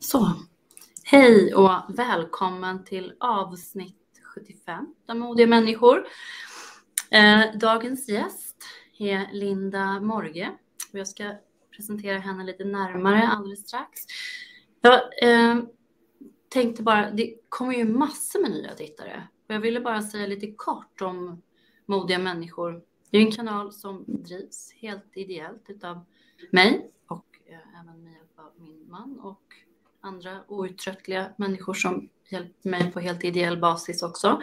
Så, hej och välkommen till avsnitt 75 av Modiga människor. Dagens gäst är Linda Morge och jag ska presentera henne lite närmare alldeles strax. Jag tänkte bara, det kommer ju massor med nya tittare och jag ville bara säga lite kort om Modiga människor. Det är en kanal som drivs helt ideellt utav mig och även med hjälp av min man och andra outtröttliga människor som hjälper mig på helt ideell basis också.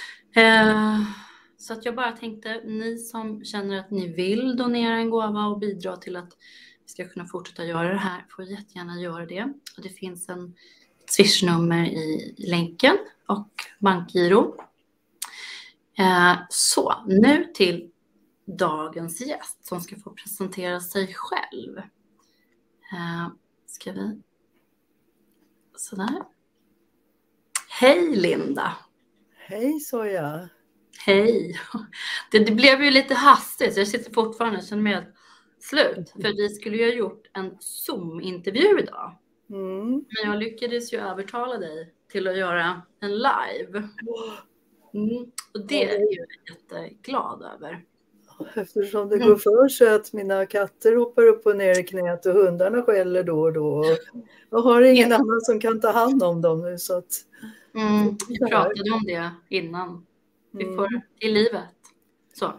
Så att jag bara tänkte, ni som känner att ni vill donera en gåva och bidra till att vi ska kunna fortsätta göra det här, får jättegärna göra det. Och det finns en swishnummer i länken och bankgiro. Så, nu till dagens gäst som ska få presentera sig själv. Ska vi... Sådär. Hej Linda. Hej Soja. Hej. Det blev ju lite hastigt. Jag sitter fortfarande och känner mig helt slut. För vi skulle ju ha gjort en Zoom-intervju idag. Men jag lyckades ju övertala dig till att göra en live. Och det är jag jätteglad över. Eftersom det går för sig att mina katter hoppar upp och ner i knät och hundarna skäller då och då. Jag har ingen annan som kan ta hand om dem nu. Så att... Vi pratade om det innan. Vi får i livet. Så.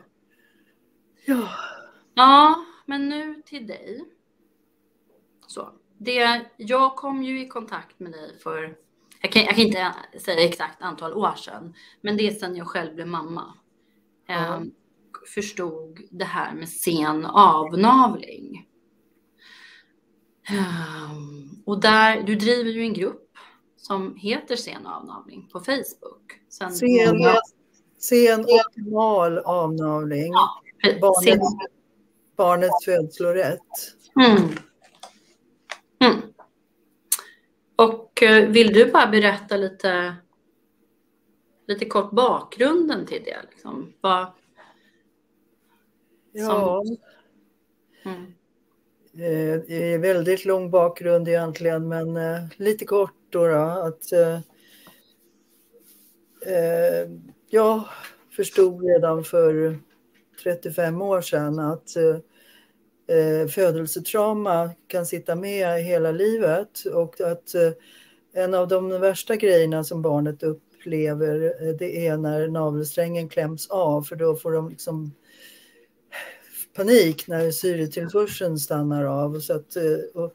Ja, men nu till dig. Så. Jag kom ju i kontakt med dig för... Jag kan inte säga exakt antal år sedan. Men det är sedan jag själv blev mamma. Förstod det här med sen avnavling. Och du driver ju en grupp som heter sen avnavling på Facebook. Sen optimal avnavling. Barnets födslorätt. Och vill du bara berätta lite kort bakgrunden till det? Liksom? Det är väldigt lång bakgrund egentligen, men lite kort då att jag förstod redan för 35 år sedan att födelsetrauma kan sitta med hela livet och att en av de värsta grejerna som barnet upplever det är när navelsträngen kläms av, för då får de liksom panik när syretillförseln stannar av. Så att, och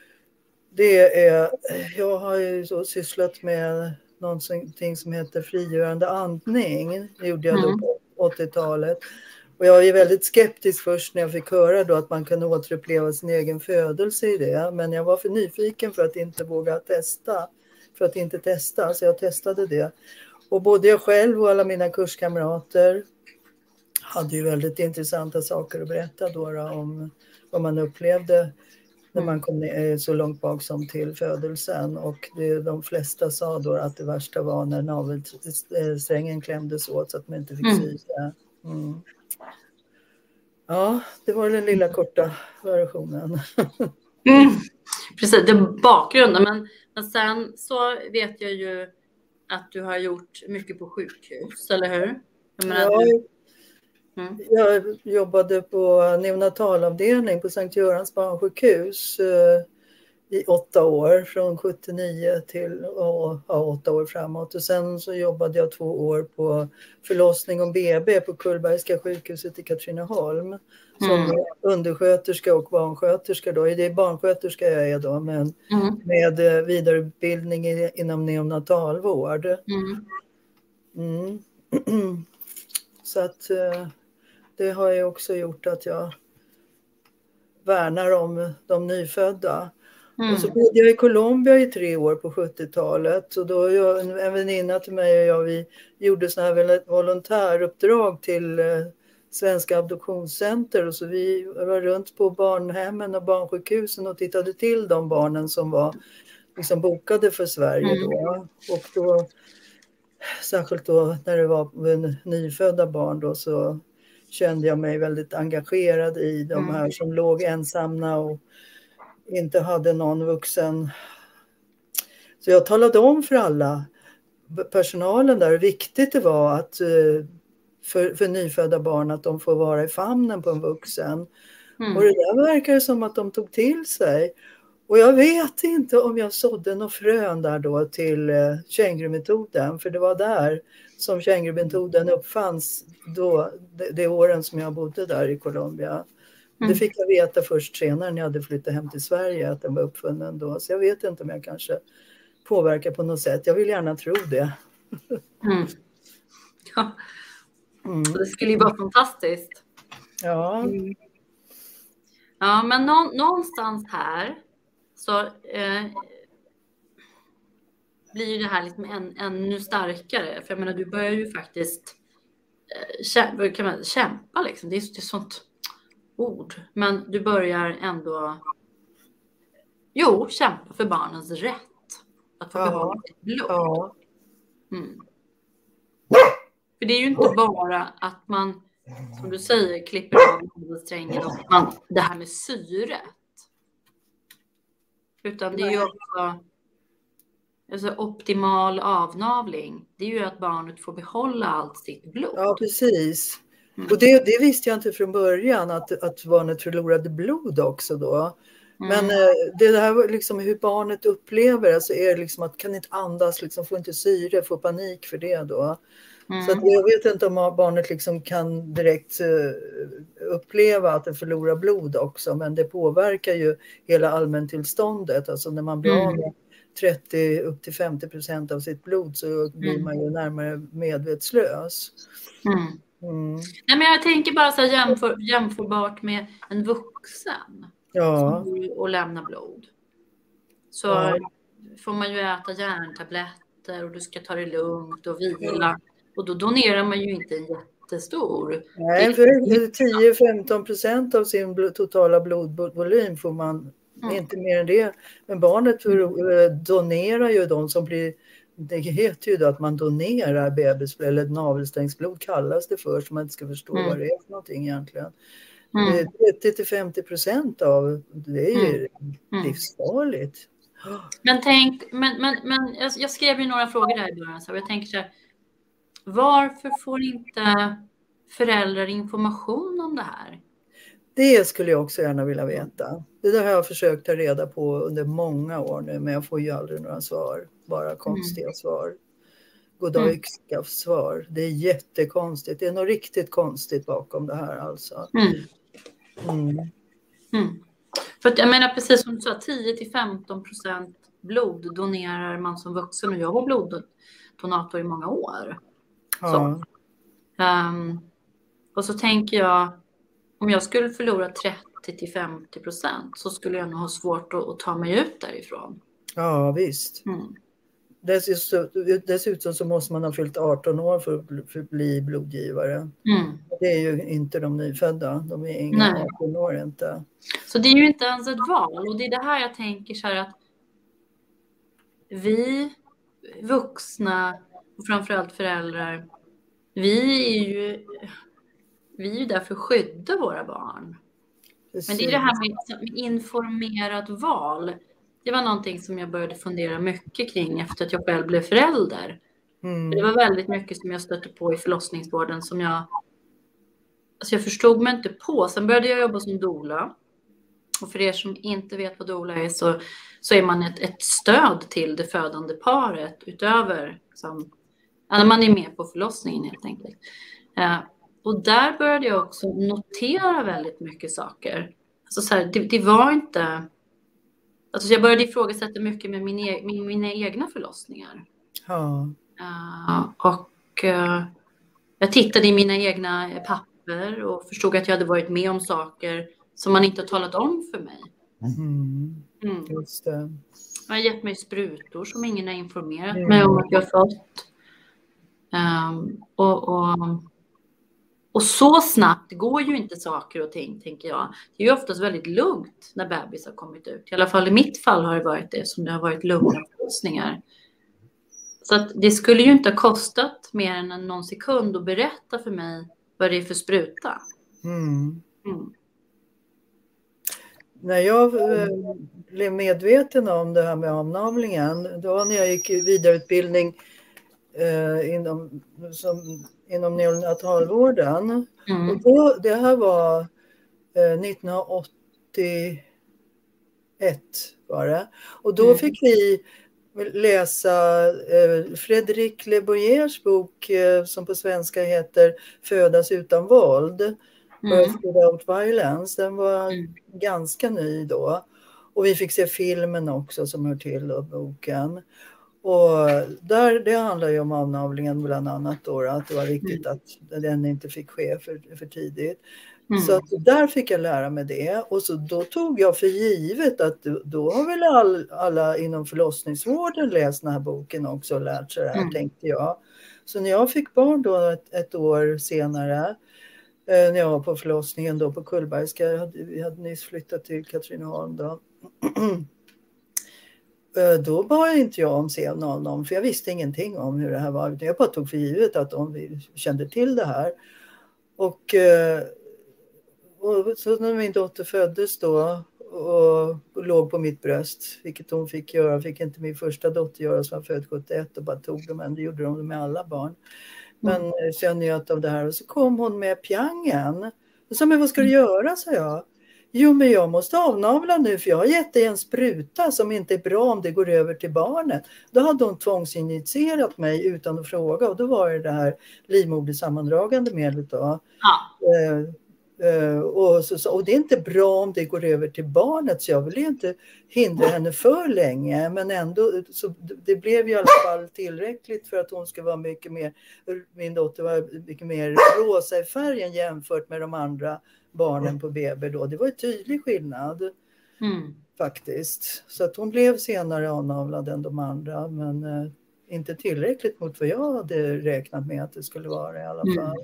jag har ju så sysslat med någonting som heter frigörande andning. Det gjorde jag då på 80-talet. Och jag är väldigt skeptisk först när jag fick höra då att man kan återuppleva sin egen födelse i det. Men jag var för nyfiken för att inte våga testa. För att inte testa, så jag testade det. Och både jag själv och alla mina kurskamrater hade ju väldigt intressanta saker att berätta då om vad man upplevde när man kom så långt bak som till födelsen. Och de flesta sa då att det värsta var när navelsträngen klämdes åt så att man inte fick syre. Ja, det var den lilla korta versionen. Precis, det är bakgrunden. Men sen så vet jag ju att du har gjort mycket på sjukhus, eller hur? Jag jobbade på neonatalavdelning på Sankt Görans barnsjukhus i 8 år, från 79 till 8 år framåt. Och sen så jobbade jag 2 år på förlossning och BB på Kullbergska sjukhuset i Katrineholm som undersköterska och barnsköterska då. Det är barnsköterska jag är då, men med vidareutbildning inom neonatalvård. Så att det har ju också gjort att jag värnar om de nyfödda. Och så bodde jag i Colombia i 3 år på 70-talet. Och då en väninna till mig och vi gjorde såna här volontäruppdrag till Svenska adoptionscenter. Och så vi var runt på barnhemmen och barnsjukhusen och tittade till de barnen som var liksom bokade för Sverige då. Och då, särskilt då när det var nyfödda barn då, så kände jag mig väldigt engagerad i de här som låg ensamma och inte hade någon vuxen Så jag talade om för alla personalen där hur viktigt det var att för nyfödda barn att de får vara i famnen på en vuxen. Och det där verkar som att de tog till sig. Och jag vet inte om jag sådde några frön där då till kängurumetoden. För det var där som kängurumetoden uppfanns då, det åren som jag bodde där i Colombia. Det fick jag veta först senare när jag hade flyttat hem till Sverige att den var uppfunnen då. Så jag vet inte om jag kanske påverkar på något sätt. Jag vill gärna tro det. Ja. Det skulle ju vara fantastiskt. Ja. Ja, men någonstans här så blir ju det här liksom ännu starkare. För jag menar, du börjar ju faktiskt kämpa liksom. Det är ett sånt ord. Men du börjar ändå kämpa för barnens rätt att få behålla sitt blod. Ja. För det är ju inte bara att man, som du säger, klipper av strängen och det här med syret. Utan det är ju också alltså optimal avnavling. Det är ju att barnet får behålla allt sitt blod. Ja, precis. Och det visste jag inte från början att barnet förlorade blod också då. Men det där liksom hur barnet upplever alltså är liksom att kan inte andas, liksom får inte syre, får panik för det då. Så att jag vet inte om barnet liksom kan direkt uppleva att det förlorar blod också. Men det påverkar ju hela allmäntillståndet. Alltså när man blir av med 30 upp till 50% av sitt blod så blir man ju närmare medvetslös. Nej, men jag tänker bara så här jämförbart med en vuxen och lämna blod. Så får man ju äta järntabletter och du ska ta det lugnt och vila. Och då donerar man ju inte en jättestor. Nej, för 10-15% av sin totala blodvolym får man inte mer än det. Men barnet donerar ju de som blir, det heter ju då att man donerar bebisblod eller navelsträngsblod kallas det för, så man inte ska förstå vad det är för någonting egentligen. 30-50% av det är ju livsfarligt. Men jag skrev ju några frågor där i början, så jag tänker så här, varför får inte föräldrar information om det här? Det skulle jag också gärna vilja veta. Det där har jag försökt ta reda på under många år nu, men jag får ju aldrig några svar. Bara konstiga svar. Goddag yxskaft svar. Det är jättekonstigt. Det är något riktigt konstigt bakom det här alltså. För att jag menar precis som du sa, 10-15% blod donerar man som vuxen, och jag var bloddonator i många år. Så. Och så tänker jag, om jag skulle förlora 30-50% så skulle jag nog ha svårt att ta mig ut därifrån. Ja, visst. Dessutom så måste man ha fyllt 18 år för att bli blodgivare. Det är ju inte de nyfödda. De är inga 18 år inte. Så det är ju inte ens ett val. Och det är det här jag tänker så här att vi vuxna och framförallt föräldrar, vi är ju där för att skydda våra barn. Precis. Men det är det här med informerat val. Det var någonting som jag började fundera mycket kring efter att jag själv blev förälder. Det var väldigt mycket som jag stötte på i förlossningsvården som jag förstod mig inte på. Sen började jag jobba som doula. Och för er som inte vet vad doula är så är man ett stöd till det födande paret utöver när man är med på förlossningen helt enkelt. Och där började jag också notera väldigt mycket saker. Alltså så här, det var inte... Alltså jag började ifrågasätta mycket med mina egna förlossningar. Och jag tittade i mina egna papper och förstod att jag hade varit med om saker som man inte har talat om för mig. Just det. Jag har gett mig sprutor som ingen har informerat mig om att jag har fått. Och så snabbt går ju inte saker och ting, tänker jag. Det är ju oftast väldigt lugnt när bebis har kommit ut. I alla fall i mitt fall har det varit det, som det har varit lugna förlossningar. Så att det skulle ju inte ha kostat mer än någon sekund att berätta för mig vad det är för spruta. När jag blev medveten om det här med avnavlingen, då när jag gick vidareutbildning inom neonatalvården. Och då, det här var 1981 var det. Och då fick vi läsa Frédéric Le Boyers bok som på svenska heter Födas utan våld. Birth Without Violence. Den var ganska ny då. Och vi fick se filmen också som hör till boken. Och det handlar ju om avnavlingen bland annat då, att det var viktigt att den inte fick ske för tidigt. Så att där fick jag lära mig det. Och så då tog jag för givet att då har väl alla inom förlossningsvården läst den här boken också och lärt sig det här, tänkte jag. Så när jag fick barn då ett år senare, när jag var på förlossningen då på Kullbergska, vi hade nyss flyttat till Katrineholm då. Då bad inte jag om C0, för jag visste ingenting om hur det här var. Jag bara tog för givet att vi kände till det här. Och så när min dotter föddes då och låg på mitt bröst, vilket hon fick göra, fick inte min första dotter göra som var född 71 och bara tog dem, men det gjorde de med alla barn. Men så jag njöt av det här och så kom hon med piangen. Och sa, men vad ska du göra, sa jag. Jo, men jag måste avnavla nu för jag har gett dig en spruta som inte är bra om det går över till barnet. Då hade hon tvångsinjicerat mig utan att fråga och då var det här livmodersammandragande medlet då. Och det är inte bra om det går över till barnet, så jag vill ju inte hindra henne för länge, men ändå så det blev i alla fall tillräckligt för att hon ska vara mycket mer, min dotter var mycket mer rosa i färgen jämfört med de andra barnen på BB då. Det var en tydlig skillnad faktiskt, så att hon blev senare avnavlad än de andra, men inte tillräckligt mot vad jag hade räknat med att det skulle vara i alla fall.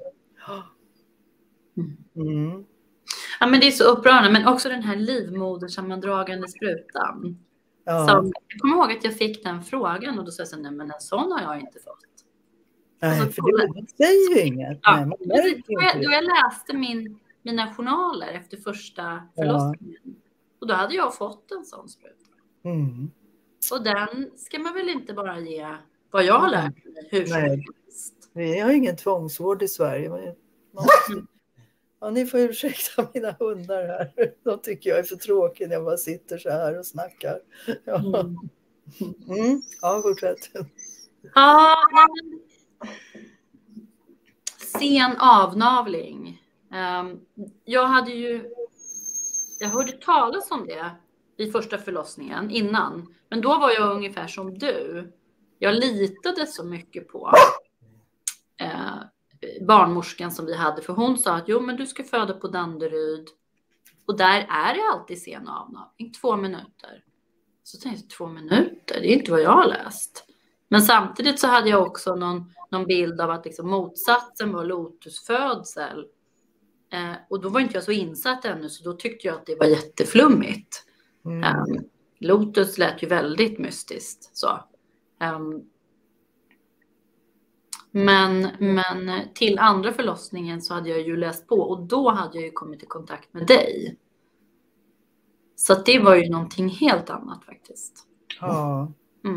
Ja, men det är så upprörande, men också den här livmodersammandragande sprutan. Som, jag kommer ihåg att jag fick den frågan och då sa jag så, nej men en sån har jag inte fått. Nej, alltså, för det säger ju inget. Ja, då jag läste mina journaler efter första förlossningen och då hade jag fått en sån spruta. Och den ska man väl inte bara ge vad jag har lärt mig hur som helst. Vi har ingen tvångsvård i Sverige. Ja, ni får ursäkta mina hundar här. De tycker jag är för tråkig när jag bara sitter så här och snackar. Ja, fortsätt. Ja, men sen avnavling. Jag hörde talas om det vid första förlossningen innan. Men då var jag ungefär som du. Jag litade så mycket på barnmorskan som vi hade. För hon sa att jo, men du ska föda på Danderyd. Och där är det alltid sen avnavling. 2 minuter. Så tänkte jag, 2 minuter? Det är inte vad jag har läst. Men samtidigt så hade jag också någon bild av att liksom motsatsen var lotusfödsel. Och då var inte jag så insatt ännu, så då tyckte jag att det var jätteflummigt. Lotus lät ju väldigt mystiskt. Så. Men till andra förlossningen så hade jag ju läst på och då hade jag ju kommit i kontakt med dig. Så det var ju någonting helt annat faktiskt. Ja.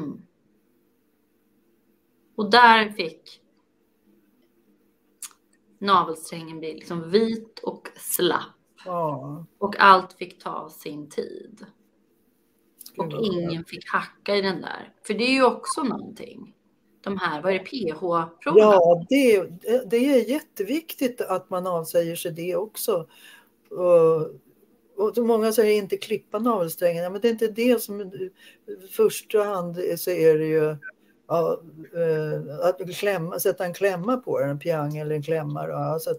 Och där fick navelsträngen bli liksom vit och slapp. Ja. Och allt fick ta sin tid. Och ingen fick hacka i den där. För det är ju också någonting. De här, vad är det, PH-proverna? Ja, det är jätteviktigt att man avsäger sig det också. Och många säger inte klippa navelsträngen. Men det är inte det som första hand så är det ju att sätta en klämma på den, en piang eller en klämma. Då, så att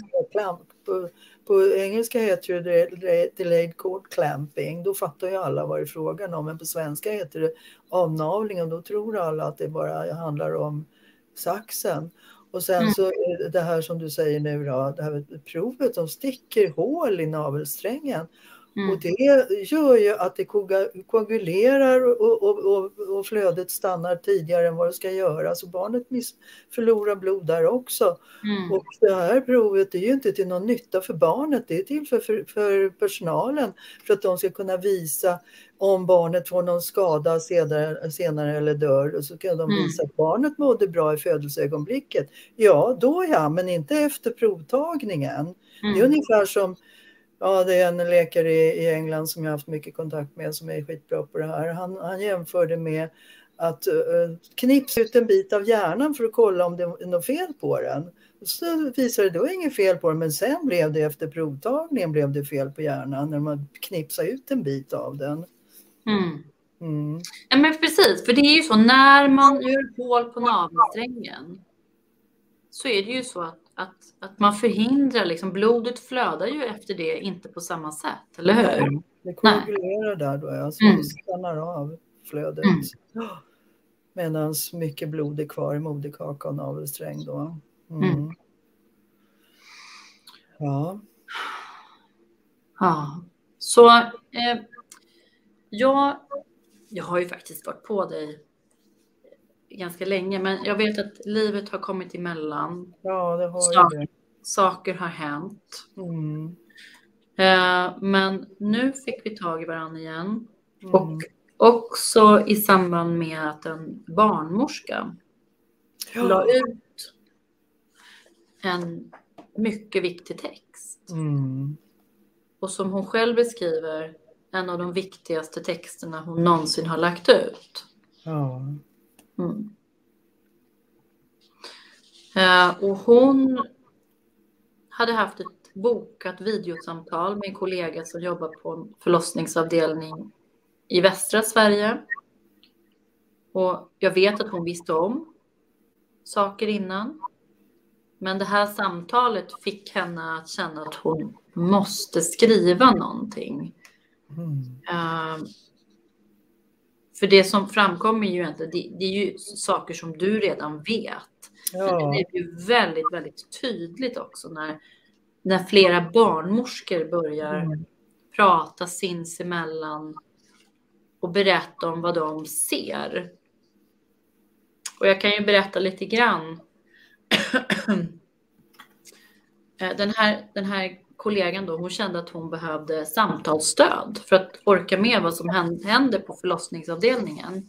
på engelska heter det delayed cord clamping. Då fattar ju alla vad det är frågan om. Men på svenska heter det avnavling och då tror alla att det bara handlar om saxen. Och sen så är det här som du säger nu då, det här provet som sticker hål i navelsträngen. Och det gör ju att det koagulerar och flödet stannar tidigare än vad det ska göra. Så barnet förlorar blod där också. Och det här provet är ju inte till någon nytta för barnet. Det är till för personalen. För att de ska kunna visa om barnet får någon skada senare eller dör. Och så kan de visa att barnet mådde bra i födelseögonblicket. Ja, då ja, men inte efter provtagningen. Det är ungefär som... Ja, det är en läkare i England som jag har haft mycket kontakt med som är skitbra på det här. Han jämförde med att knipsa ut en bit av hjärnan för att kolla om det är något fel på den. Och så visade det då inget fel på den, men sen blev det efter provtagningen blev det fel på hjärnan när man knipsade ut en bit av den. Ja, men precis, för det är ju så när man gör hål på navelsträngen så är det ju så att man förhindrar, liksom, blodet flödar ju efter det inte på samma sätt, eller hur? Det koagulerar där då, alltså det stannar av flödet. Medan mycket blod är kvar i moderkaka och navelsträng då. Ja. Ja, så jag har ju faktiskt varit på dig ganska länge, men jag vet att livet har kommit emellan. Ja, det har det. Saker har hänt. Men nu fick vi tag i varandra igen. Och också i samband med att en barnmorska la ut en mycket viktig text. Och som hon själv beskriver, en av de viktigaste texterna hon någonsin har lagt ut. Och hon hade haft ett bokat videosamtal med en kollega som jobbar på en förlossningsavdelning i västra Sverige. Och jag vet att hon visste om saker innan. Men det här samtalet fick henne att känna att hon måste skriva någonting. För det som framkommer ju inte, det är ju saker som du redan vet. Men det är ju väldigt, väldigt tydligt också när flera barnmorskor börjar prata sinsemellan och berätta om vad de ser. Och jag kan ju berätta lite grann. Den här kollegan då, hon kände att hon behövde samtalsstöd för att orka med vad som hände på förlossningsavdelningen.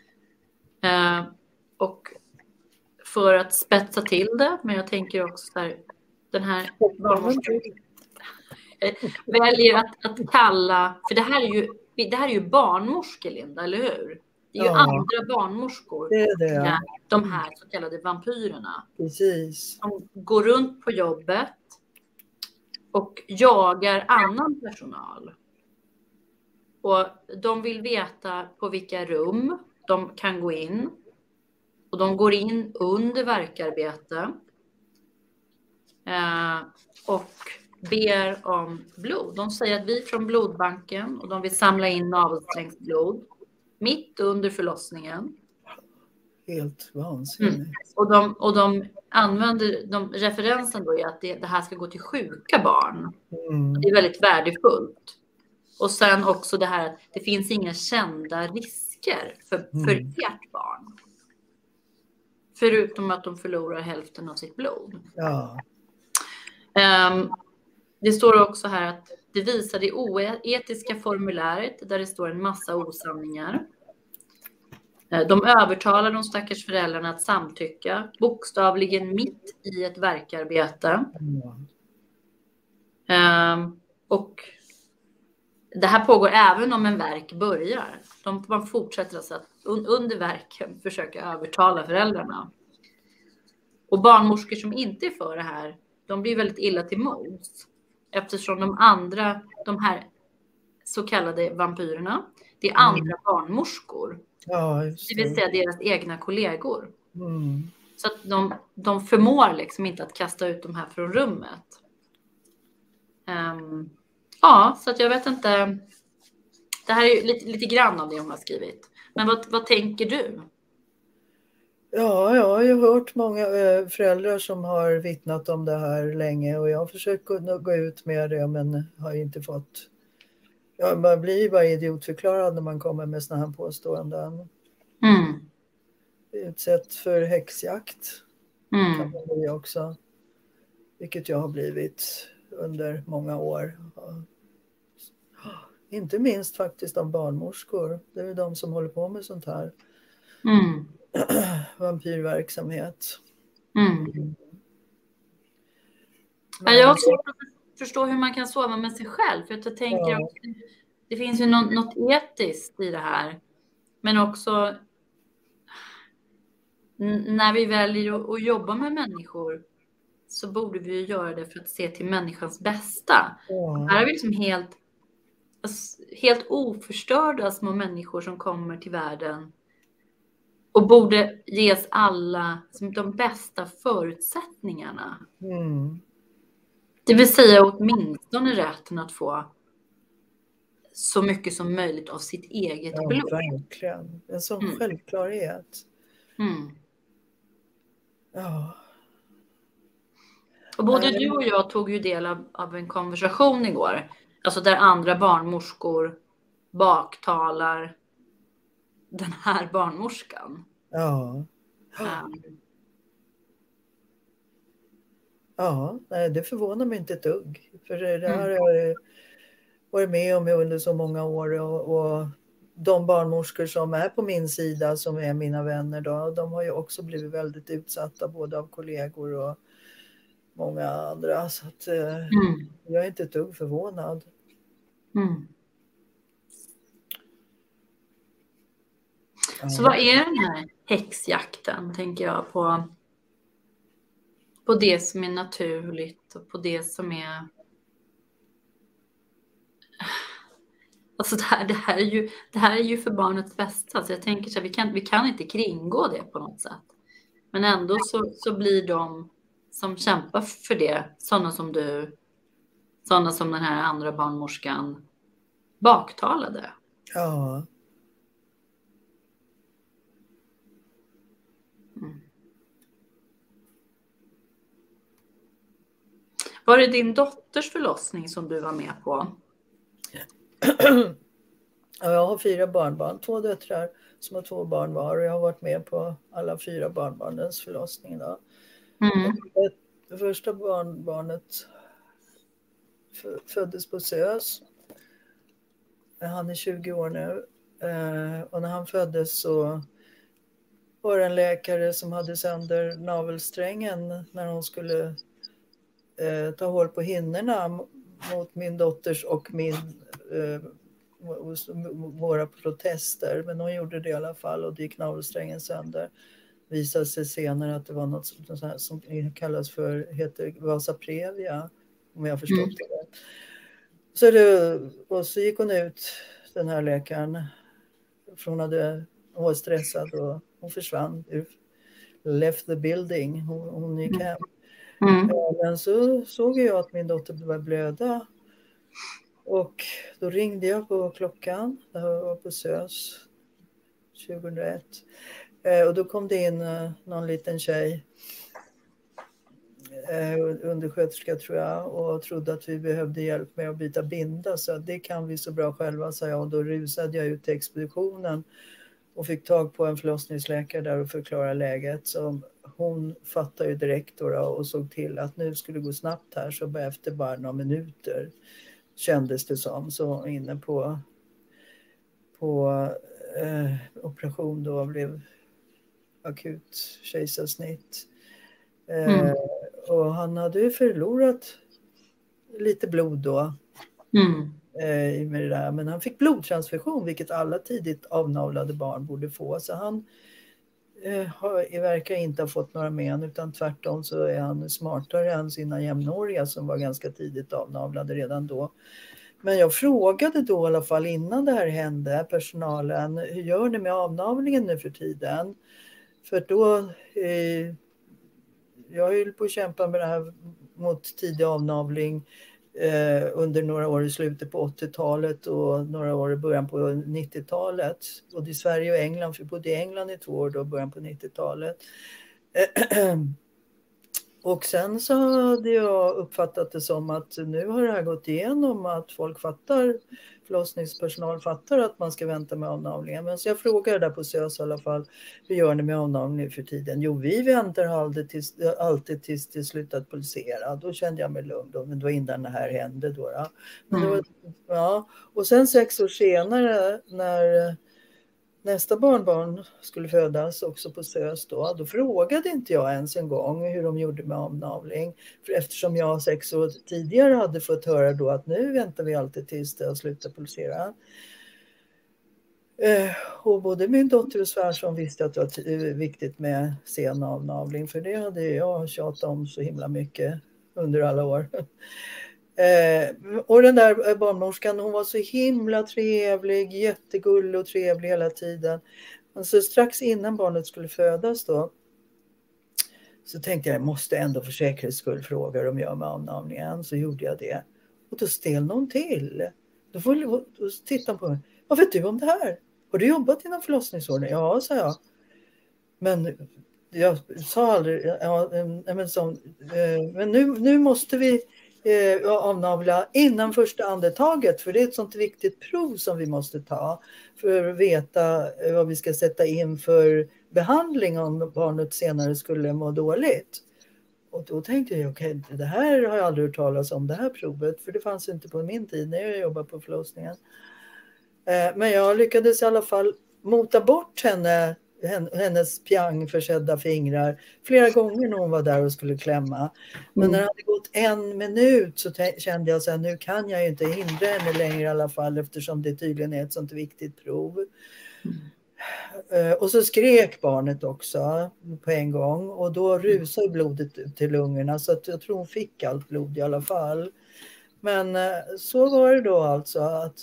Och för att spetsa till det, men jag tänker också så här, den här barnmorskan väljer att kalla, för det här är ju barnmorskor, Linda, eller hur? Det är ju andra barnmorskor. Det är det. De här så kallade vampyrerna. Precis. De går runt på jobbet och jagar annan personal. Och de vill veta på vilka rum de kan gå in. Och de går in under värkarbete. Och ber om blod. De säger att vi är från blodbanken och de vill samla in navelsträngsblod mitt under förlossningen. Helt vansinnigt. Och de använder referensen då är att det här ska gå till sjuka barn. Det är väldigt värdefullt. Och sen också det här att det finns inga kända risker för ert barn. Förutom att de förlorar hälften av sitt blod. Ja. Det står också här att det visar det oetiska formuläret där det står en massa osanningar. De övertalar de stackars föräldrarna att samtycka, bokstavligen mitt i ett värkarbete. Och det här pågår även om en värk börjar. Man fortsätter alltså att under värken försöka övertala föräldrarna. Och barnmorskor som inte är för det här, de blir väldigt illa till mods. Eftersom de här så kallade vampyrerna, det är andra barnmorskor. Ja, just det vill säga deras egna kollegor. Så att de förmår liksom inte att kasta ut de här från rummet. Ja, så att jag vet inte. Det här är ju lite grann av det hon har skrivit. Men vad tänker du? Ja, jag har ju hört många föräldrar som har vittnat om det här länge och jag har försökt gå ut med det men har inte fått Ja, man blir ju bara idiotförklarad när man kommer med såna här påståenden. Utsatt för häxjakt kan man bli också. Vilket jag har blivit under många år. Inte minst faktiskt av barnmorskor. Det är de som håller på med sånt här. Vampyrverksamhet. Men jag har svårt att förstå hur man kan sova med sig själv. För jag tänker att det finns ju något etiskt i det här. Men också när vi väljer att jobba med människor så borde vi ju göra det för att se till människans bästa. Här är vi liksom helt oförstörda små människor som kommer till världen och borde ges alla de bästa förutsättningarna. Det vill säga åtminstone rätten att få så mycket som möjligt av sitt eget blod. Verkligen. En sån självklarhet. Ja. Och både du och jag tog ju del av en konversation igår. Alltså där andra barnmorskor baktalar den här barnmorskan. Ja, nej, det förvånar mig inte ett dugg. För det här har jag varit med om under så många år. Och de barnmorskor som är på min sida, som är mina vänner, de har ju också blivit väldigt utsatta både av kollegor och många andra. Så att, jag är inte ett dugg förvånad. Så vad är den här häxjakten, tänker jag, på det som är naturligt och på det som är... Alltså det här är ju för barnets bästa. Så jag tänker så här, vi kan inte kringgå det på något sätt. Men ändå så blir de som kämpar för det, sådana som du, sådana som den här andra barnmorskan, baktalade. Ja. Var det din dotters förlossning som du var med på? Ja, jag har 4 barnbarn, 2 döttrar som har 2 barn var, och jag har varit med på alla 4 barnbarnens förlossning då. Det första barnbarnet föddes på SÖS. Han är 20 år nu. Och när han föddes så var det en läkare som hade sönder navelsträngen när hon skulle ta hål på hinnorna mot min dotters och våra protester. Men hon gjorde det i alla fall, och det gick navelsträngen sönder. Visade sig senare att det var något som kallas heter Vasaprevia, om jag har förstått det rätt. Och så gick hon ut, den här läkaren, för hon var stressad och hon försvann, left the building, hon gick hem. Men så såg jag att min dotter började blöda, och då ringde jag på klockan, det var på SÖS 2001, och då kom det in någon liten tjej, undersköterska tror jag, och trodde att vi behövde hjälp med att byta binda, så det kan vi så bra själva, sa jag, och då rusade jag ut till expeditionen och fick tag på en förlossningsläkare där och förklara läget. Så hon fattade ju direkt då och såg till att nu skulle det gå snabbt här, så bara efter bara några minuter kändes det som, så inne på operation då, blev akut kejsarsnitt. Och han hade ju förlorat lite blod då med det där, men han fick blodtransfusion, vilket alla tidigt avnavlade barn borde få, så han verkar inte ha fått några men, utan tvärtom så är han smartare än sina jämnåriga som var ganska tidigt avnavlade redan då. Men jag frågade då i alla fall innan det här hände personalen, hur gör ni med avnavlingen nu för tiden? För då jag höll på att kämpa med det här mot tidig avnavling under några år i slutet på 80-talet och några år i början på 90-talet. Både i Sverige och England, för både i England i 2 år då, början på 90-talet. Och sen så hade jag uppfattat det som att nu har det här gått igenom, att folk fattar, förlossningspersonal fattar att man ska vänta med avnavlingen. Men så jag frågade där på SÖS i alla fall, hur gör ni med avnavling för tiden? Jo, vi väntar alltid tills det slutat pulsera. Då kände jag mig lugn då, men det var innan det här hände då. Men det var, ja. Och sen 6 år senare när nästa barnbarn skulle födas också på SÖS då frågade inte jag ens en gång hur de gjorde med avnavling. För eftersom jag 6 år tidigare hade fått höra då att nu väntar vi alltid tills det har slutat pulsera. Och både min dotter och svärson visste att det var viktigt med sen avnavling. För det hade jag tjatat om så himla mycket under alla år. Och den där barnmorskan, hon var så himla trevlig, jättegullig och trevlig hela tiden. Men så strax innan barnet skulle födas då, så tänkte jag måste ändå för säkerhets skull fråga hur de gör med avnavlingen. Så gjorde jag det. Och då stelnade hon till. Då tittade hon på mig. Vad vet du om det här? Har du jobbat inom förlossningsvården? Ja, sa jag. Men jag sa aldrig, men nu måste vi avnavla innan första andetaget, för det är ett sånt viktigt prov som vi måste ta för att veta vad vi ska sätta in för behandling om barnet senare skulle må dåligt. Och då tänkte jag, okej, det här har jag aldrig hört talas om, det här provet, för det fanns inte på min tid när jag jobbade på förlossningen. Men jag lyckades i alla fall mota bort hennes pjangförsedda fingrar flera gånger när hon var där och skulle klämma. Men när det hade gått 1 minut så kände jag så här, nu kan jag ju inte hindra henne längre i alla fall, eftersom det tydligen är ett sånt viktigt prov. Och så skrek barnet också på en gång, och då rusade blodet ut till lungorna, så att jag tror hon fick allt blod i alla fall. Men så var det då alltså att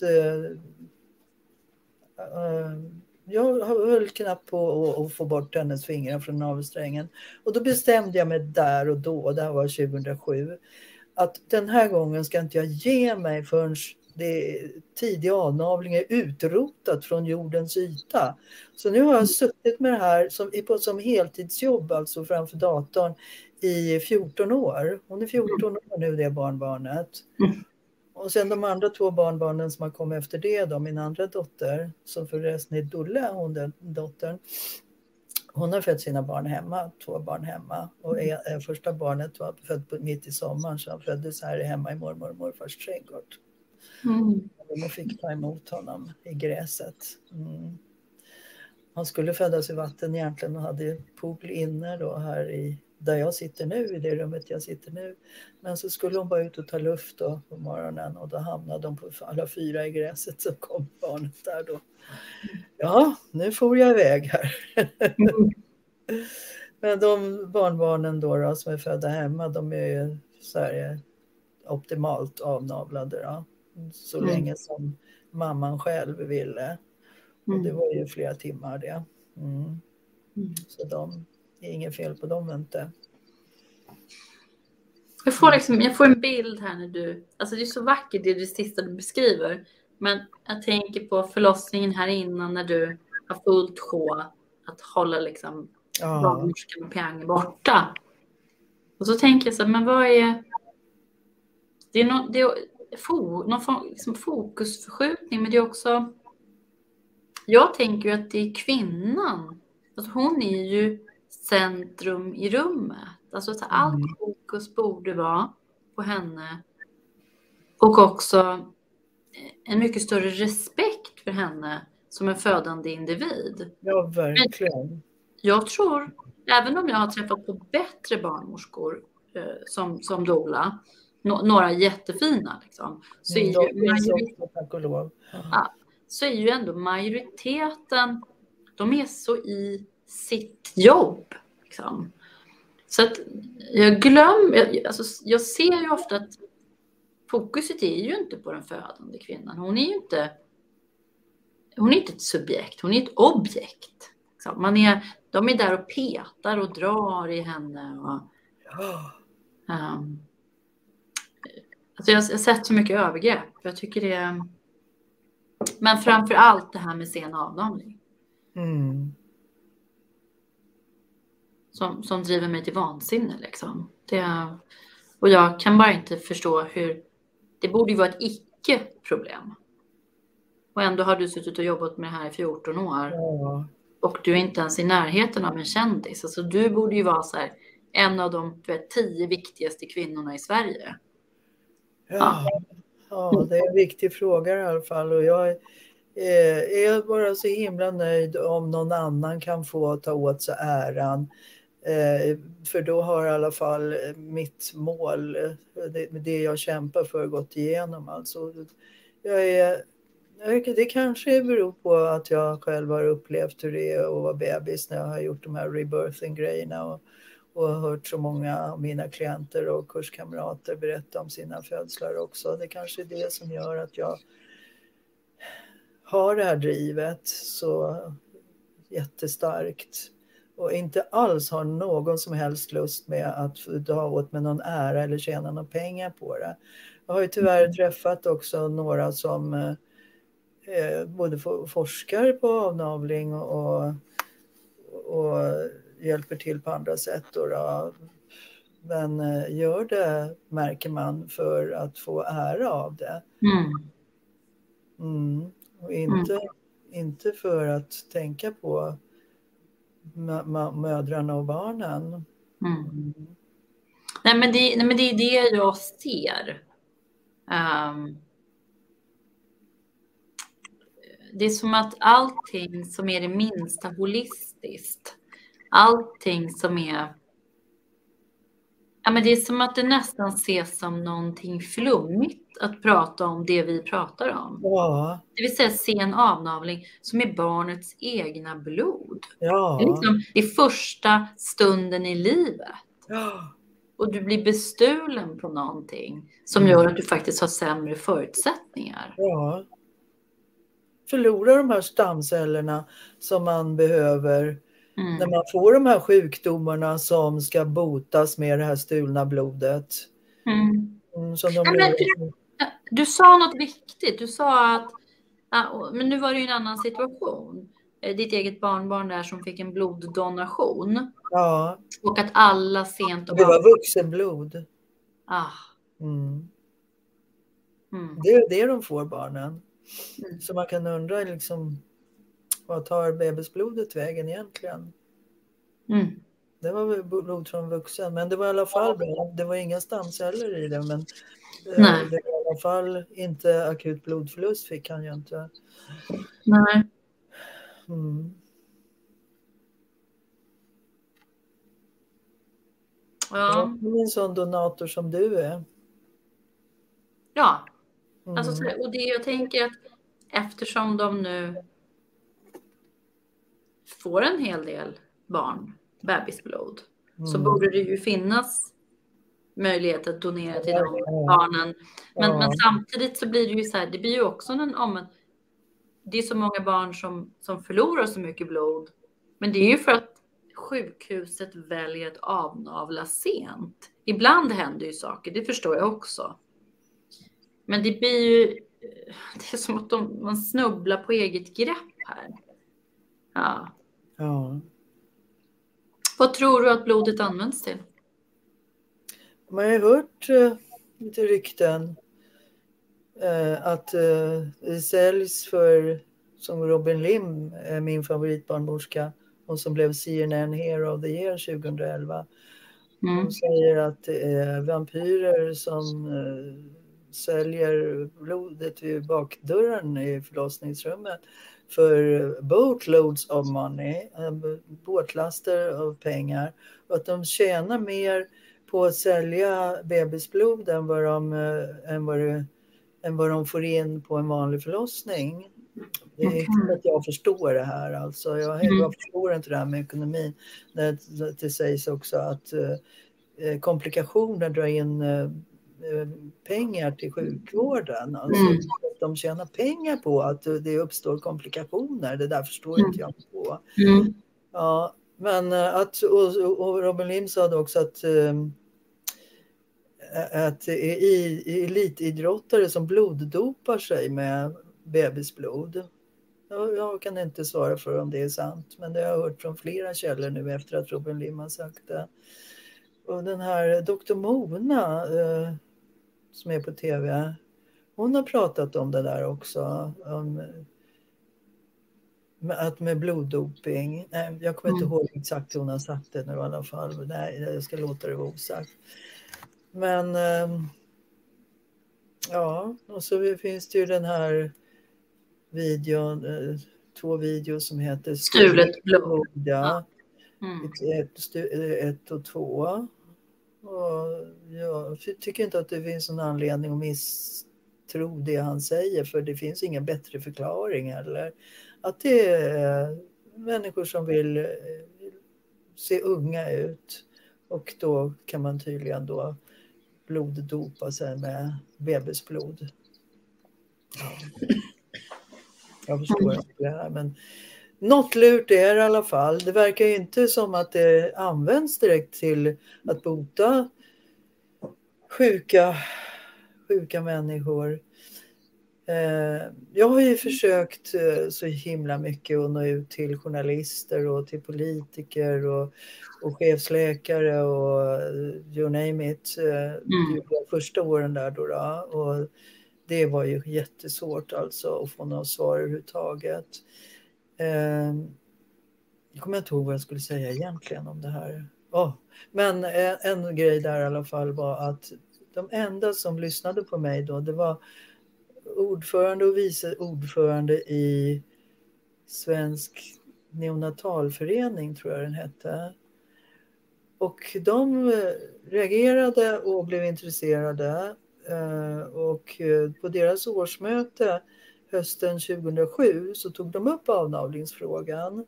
jag höll knappt på att få bort hennes fingrar från navelsträngen. Och då bestämde jag mig där och då, det här var 2007, att den här gången ska inte jag ge mig förrän det tidig avnavling är utrotat från jordens yta. Så nu har jag suttit med det här som heltidsjobb, alltså framför datorn, i 14 år. Hon är 14 år nu, det barnbarnet. Och sen de andra 2 barnbarnen som har kommit efter det då, min andra dotter, som förresten är Dulle, hon den dottern. Hon har fött sina barn hemma, 2 barn hemma. Och första barnet var född mitt i sommaren, så han föddes här hemma i mormor och morfars trädgård. Och fick ta emot honom i gräset. Han skulle födas i vatten egentligen och hade pool inne då här där jag sitter nu, i det rummet jag sitter nu. Men så skulle hon bara ut och ta luft då på morgonen, och då hamnade de på alla 4 i gräset, så kom barnet där då. Ja, nu får jag iväg här. Men de barnbarnen då som är födda hemma, de är ju så här optimalt avnavlade då. Så länge som mamman själv ville. Och det var ju flera timmar det. Så det är inget fel på dem inte. Jag får en bild här när du, alltså det är så vackert det sista du beskriver, men jag tänker på förlossningen här innan när du har fullt sjå att hålla liksom barnmorskan och pjang borta. Och så tänker jag så här, men vad är det? Är någon liksom fokusförskjutning, men det är också, jag tänker ju att det är kvinnan. Alltså hon är ju centrum i rummet. Alltså så allt fokus borde vara på henne. Och också en mycket större respekt för henne som en födande individ. Ja, verkligen. Men jag tror, även om jag har träffat på bättre barnmorskor som doula, några jättefina liksom, så är ju ändå majoriteten, de är så i sitt jobb liksom. Så att jag ser ju ofta att fokuset är ju inte på den födande kvinnan. Hon är inte ett subjekt, hon är ett objekt. Liksom. De är där och petar och drar i henne. Alltså jag har sett så mycket övergrepp. Jag tycker det är... Men framför allt det här med sen avnavling. som driver mig till vansinne liksom. Och jag kan bara inte förstå hur, det borde ju vara ett icke-problem. Och ändå har du suttit och jobbat med det här i 14 år. Ja. Och du är inte ens i närheten av en kändis. Alltså du borde ju vara så här, en av de 10 viktigaste kvinnorna i Sverige. Ja, det är en viktig fråga i alla fall. Och jag är bara så himla nöjd om någon annan kan få ta åt sig äran. För då har i alla fall mitt mål, det jag kämpar för, gått igenom. Alltså, det kanske beror på att jag själv har upplevt hur det är att vara bebis när jag har gjort de här rebirthing-grejerna och hört så många av mina klienter och kurskamrater berätta om sina födslar också. Det kanske är det som gör att jag har det här drivet så jättestarkt och inte alls har någon som helst lust med att dra åt med någon ära eller tjäna någon pengar på det. Jag har ju tyvärr träffat också några som både forskar på avnavling och hjälper till på andra sätt. Då. Men gör det, märker man, för att få ära av det. Och inte för att tänka på mödrarna och barnen. Nej, men det är det jag ser. Det är som att allting som är det minsta holistiskt, allting som är, ja, men det är som att det nästan ses som någonting flummigt att prata om det vi pratar om. Ja. Det vill säga se en avnavling som är barnets egna blod. Ja. Det är liksom det första stunden i livet. Ja. Och du blir bestulen på någonting som gör att du faktiskt har sämre förutsättningar. Ja. Förlorar de här stamcellerna som man behöver när man får de här sjukdomarna som ska botas med det här stulna blodet. Du sa något viktigt. Du sa att, men nu var det ju en annan situation. Ditt eget barnbarn där som fick en bloddonation. Ja. Och att alla sent och det var vuxenblod. Det är det de får, barnen. Så man kan undra liksom, vad tar bebisblodet vägen egentligen? Det var väl blod från vuxen, men det var i alla fall bra. Det var inga stamceller i det, men det var i alla fall inte akut blodförlust fick han ju inte. Nej. Ja. Det är en sån donator som du är. Ja. Alltså, och det jag tänker att eftersom de nu får en hel del bebisblod, så borde det ju finnas möjlighet att donera till de barnen. Men samtidigt så blir det ju så här, det blir ju också det är så många barn som förlorar så mycket blod. Men det är ju för att sjukhuset väljer att avnavla sent. Ibland händer ju saker, det förstår jag också. Men det blir ju, det är som att man snubblar på eget grepp här. Ja. Vad tror du att blodet används till? Man har hört lite rykten att det säljs för, som Robin Lim, min favoritbarnmorska, hon som blev CNN Hero of the Year 2011. Hon säger att det är vampyrer som säljer blodet vid bakdörren i förlossningsrummet för boatloads of money, båtlaster av pengar, och att de tjänar mer på att sälja bebisblod än vad de får in på en vanlig förlossning. Det är inte att jag förstår det här. Alltså. Jag förstår inte det här med ekonomi. Det sägs också att komplikationer drar in pengar till sjukvården. Alltså, att de tjänar pengar på att det uppstår komplikationer. Det där förstår inte jag på. Ja, men och Robin Lim sa också att elitidrottare som bloddopar sig med bebisblod. Jag kan inte svara för om det är sant, men det har jag hört från flera källor nu efter att Robin Lim har sagt det. Och den här Dr. Mona som är på tv, hon har pratat om det där också. Med bloddoping. Nej, jag kommer inte ihåg exakt hur hon har sagt det nu i alla fall. Nej, jag ska låta det vara osagt. Men ja, och så finns det ju den här videon, 2 videos som heter Stulet blod. Ja. 1 och 2. Och jag tycker inte att det finns någon anledning att misstro det han säger, för det finns ingen bättre förklaring eller att det är människor som vill se unga ut, och då kan man tydligen då bloddopa sig med bebisblod. Ja. Jag förstår inte det här, men något lurt är det i alla fall. Det verkar ju inte som att det används direkt till att bota sjuka människor. Jag har ju försökt så himla mycket att nå ut till journalister och till politiker och chefsläkare och you name it. De första åren där då. Och det var ju jättesvårt alltså att få något svar överhuvudtaget. Jag kommer inte ihåg vad jag skulle säga egentligen om det här. Men en grej där i alla fall var att de enda som lyssnade på mig då, det var ordförande och vice ordförande i Svensk neonatalförening, tror jag den hette. Och de reagerade och blev intresserade. Och på deras årsmöte hösten 2007 så tog de upp avnavlingsfrågan.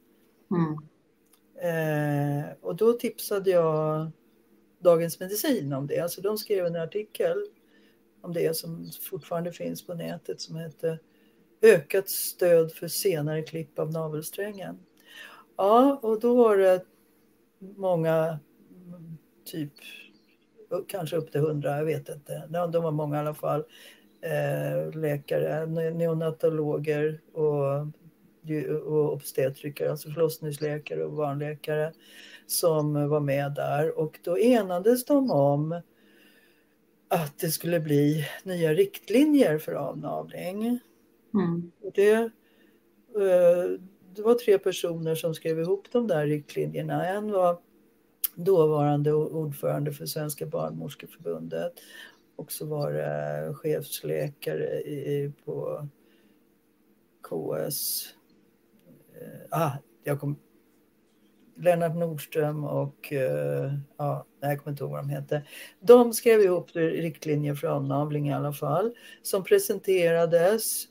Och då tipsade jag Dagens Medicin om det. Alltså de skrev en artikel om det som fortfarande finns på nätet som heter Ökat stöd för senare klipp av navelsträngen. Ja, och då var det många, typ kanske upp till 100, jag vet inte. De var många i alla fall. Läkare, neonatologer och obstetriker, alltså förlossningsläkare och barnläkare som var med där. Och då enades de om att det skulle bli nya riktlinjer för avnavling. Och det var 3 personer som skrev ihop de där riktlinjerna. En var dåvarande ordförande för Svenska barnmorskeförbundet, och så var det chefsläkare på KS. Lennart Nordström och jag kommer inte ihåg vad de heter. De skrev ihop riktlinjer för avnavling i alla fall, som presenterades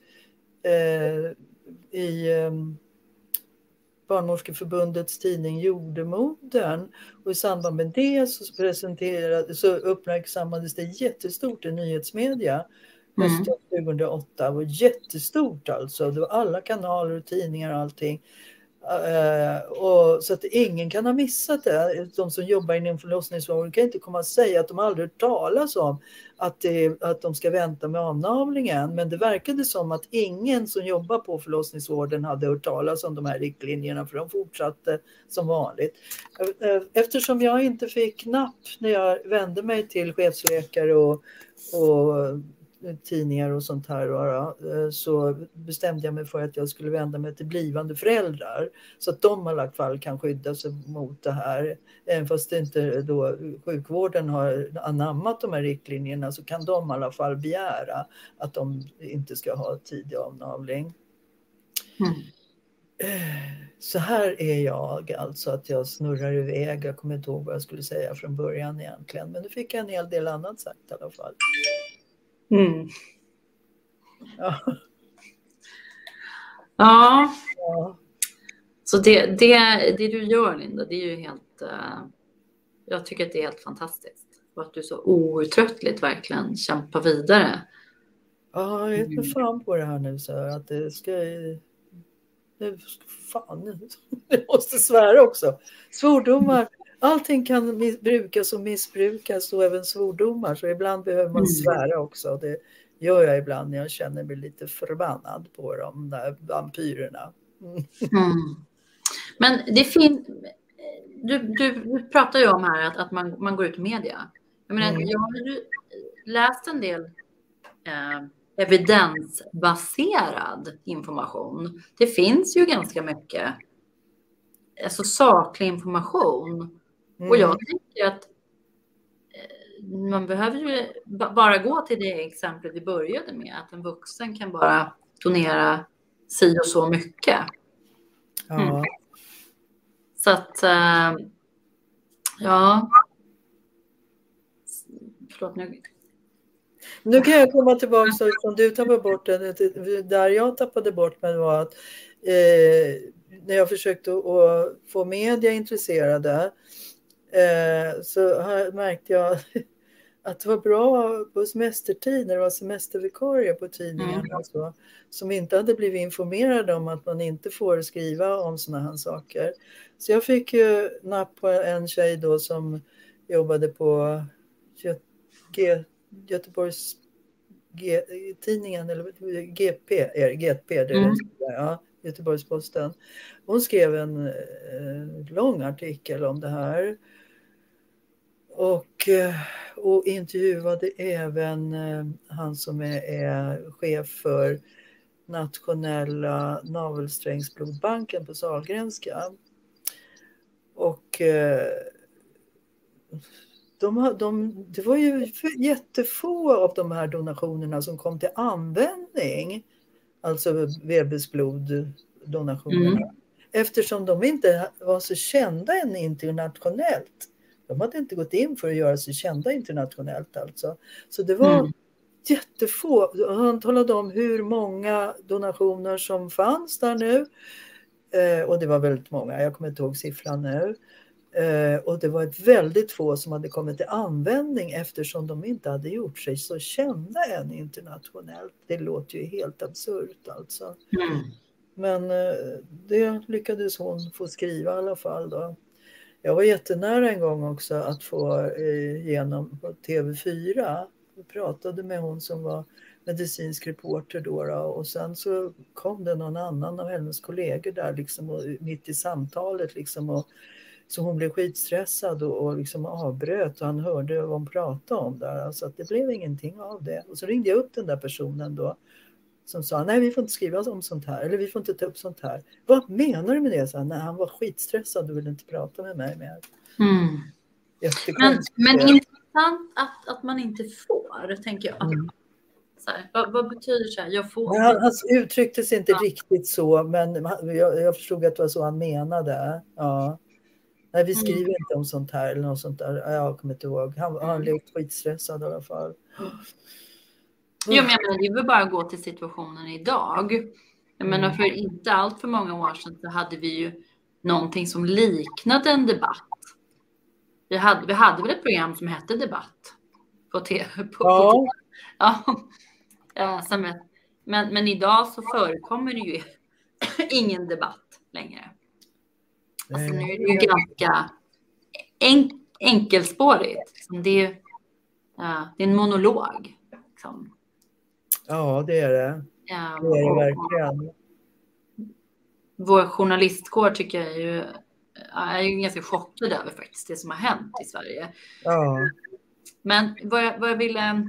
i Barnmorskeförbundets tidning Jordemodern, och i samband med det så uppmärksammades det jättestort i nyhetsmedia hösten 2008. Det var jättestort alltså. Det var alla kanaler och tidningar och allting. Och så att ingen kan ha missat det. De som jobbar inom förlossningsvården kan inte komma och säga att de aldrig hört talas om att de ska vänta med avnavlingen. Men det verkade som att ingen som jobbar på förlossningsvården hade hört talas om de här riktlinjerna, för de fortsatte som vanligt. Eftersom jag inte fick napp när jag vände mig till chefsläkare och tidningar och sånt här, så bestämde jag mig för att jag skulle vända mig till blivande föräldrar, så att de i alla fall kan skydda sig mot det här. Även fast inte då sjukvården har anammat de här riktlinjerna, så kan de i alla fall begära att de inte ska ha tidig avnavling. Så här är jag, alltså att jag snurrar iväg. Jag kommer inte ihåg vad jag skulle säga från början egentligen, men nu fick jag en hel del annat sagt i alla fall. Ja. Så det du gör, Linda, det är ju helt, jag tycker att det är helt fantastiskt, och att du så outtröttligt verkligen kämpar vidare. Ja, jag vet inte fan på det här nu, så att det ska jag måste svära också. Svordomar, allting kan brukas och missbrukas, och även svordomar, så ibland behöver man svära också. gör jag ibland när jag känner mig lite förbannad på de där vampyrerna. Men det finns... Du pratar ju om här att man går ut i media. Jag menar, jag har ju läst en del evidensbaserad information. Det finns ju ganska mycket alltså saklig information. Och jag tänker att man behöver ju bara gå till det exemplet vi började med, att en vuxen kan bara donera si och så mycket. Ja. Så att, ja. Förlåt nu. Nu kan jag komma tillbaka så som du tappade bort det. Där jag tappade bort mig var att när jag försökte att få media intresserade så märkte jag att det var bra på semestertid när det var semestervikarier på tidningarna och så, som inte hade blivit informerade om att man inte får skriva om såna här saker. Så jag fick ju napp på en tjej då som jobbade på Göteborgs tidningen eller GP det är ja, Göteborgs-Posten. Hon skrev en lång artikel om det här och intervjuade även han som är chef för nationella navelsträngsblodbanken på Sahlgrenska. Och det var ju jättefå av de här donationerna som kom till användning. Alltså vävnadsbloddonationerna. Eftersom de inte var så kända än internationellt. De hade inte gått in för att göra sig kända internationellt alltså. Så det var jättefå. Han talade om hur många donationer som fanns där nu. Och det var väldigt många. Jag kommer inte ihåg siffran nu. Och det var väldigt få som hade kommit till användning eftersom de inte hade gjort sig så kända än internationellt. Det låter ju helt absurt alltså. Men det lyckades hon få skriva i alla fall då. Jag var jättenära en gång också att få igenom på TV4. Jag pratade med hon som var medicinsk reporter då och sen så kom det någon annan av hennes kollegor där liksom och mitt i samtalet liksom och så hon blev skitstressad och liksom avbröt och han hörde vad hon pratade om där. Alltså att det blev ingenting av det. Och så ringde jag upp den där personen då som sa nej vi får inte skriva om sånt här eller vi får inte ta upp sånt här. Vad menar du med det? Så, nej, han var skitstressad och ville inte prata med mig mer. Men intressant att man inte får, tänker jag. Så här, vad betyder så här? Jag får... Han uttryckte sig inte riktigt så men jag förstod att det var så han menade. Ja. Nej, vi skriver inte om sånt här eller något sånt där. Jag kommer inte ihåg. Han blev skitstressad i alla fall. Jag menar, det är väl bara att gå till situationen idag. Jag menar, för inte allt för många år sedan så hade vi ju någonting som liknade en debatt. Vi hade väl ett program som hette Debatt på TV. Men idag så förekommer det ju ingen debatt längre. Alltså nu är det ju ganska enkelspårigt. Det är en monolog. Liksom. Ja, det är det. Det är det verkligen. Vår journalistkår tycker jag är ju ganska chockad över faktiskt det som har hänt i Sverige. Ja. Men vad jag ville...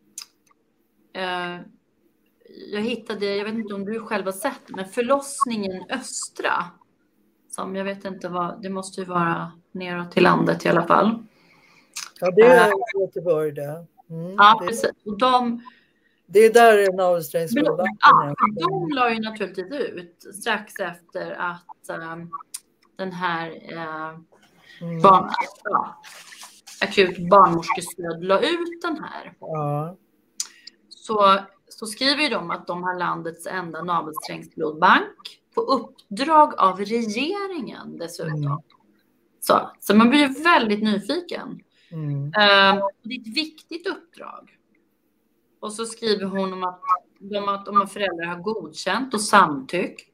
jag hittade, jag vet inte om du själv har sett, men Förlossningen Östra. Som jag vet inte vad, det måste ju vara neråt till landet i alla fall. Ja, det är Göteborg det. Ja, precis. Och det är där navelsträngsblodbanken är. De la ju naturligtvis ut strax efter att den här akut barnmorskestöd la ut den här. Ja. Så skriver ju de att de har landets enda navelsträngsblodbank på uppdrag av regeringen dessutom. Så man blir ju väldigt nyfiken. Det är ett viktigt uppdrag. Och så skriver hon om att om föräldrar har godkänt och samtyckt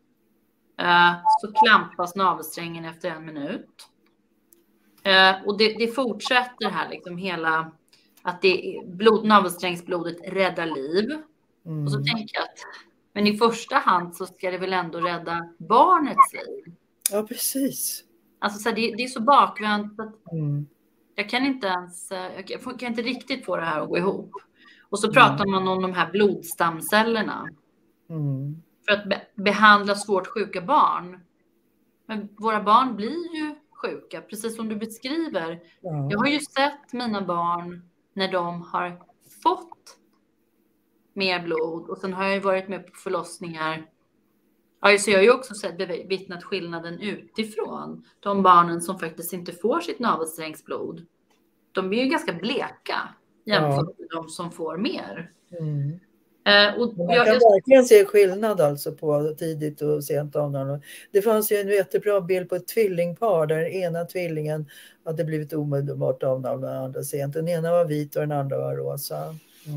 så klampas navelsträngen efter 1 minut. Och det fortsätter här liksom hela att navelsträngsblodet räddar liv. Och så tänker jag att men i första hand så ska det väl ändå rädda barnets liv. Ja, precis. Alltså så här, det är så bakvänt att jag kan inte ens, jag kan inte riktigt få det här att gå ihop. Och så pratar man om de här blodstamcellerna. För att behandla svårt sjuka barn. Men våra barn blir ju sjuka, precis som du beskriver. Ja. Jag har ju sett mina barn när de har fått mer blod. Och sen har jag ju varit med på förlossningar. Ja, så jag har ju också vittnat skillnaden utifrån. De barnen som faktiskt inte får sitt navelsträngsblod. De blir ju ganska bleka jämfört med de som får mer. Och man kan verkligen se skillnad alltså på tidigt och sent avnavlande. Det fanns ju en jättebra bild på ett tvillingpar där den ena tvillingen hade blivit omedelbart avnavlad, den andra sent. Den ena var vit och den andra var rosa.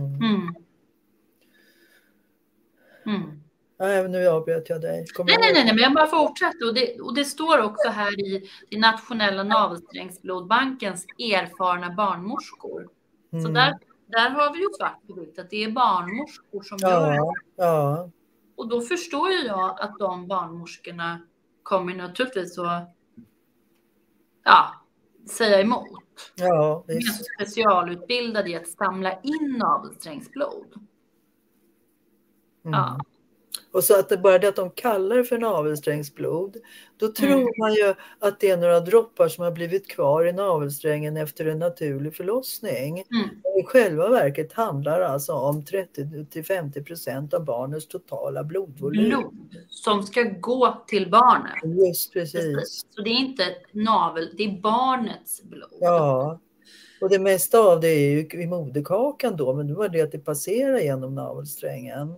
Nej, nu avbröt jag dig. Nej, men jag bara fortsätter. Och det står också här i Nationella navelsträngsblodbankens erfarna barnmorskor. Så där har vi ju svart på vitt att det är barnmorskor som gör det. Ja. Och då förstår ju jag att de barnmorskorna kommer naturligtvis att säga emot. Ja, de är så specialutbildade i att samla in navelsträngsblod. Ja. Och så att det bara det att de kallar det för navelsträngsblod, då tror man ju att det är några droppar som har blivit kvar i navelsträngen efter en naturlig förlossning. I själva verket handlar alltså om 30-50% av barnets totala blodvolym. Blod som ska gå till barnet. Just precis. Så det är inte det är barnets blod. Ja. Och det mesta av det är ju i moderkakan då, men det var det att det passerar genom navelsträngen.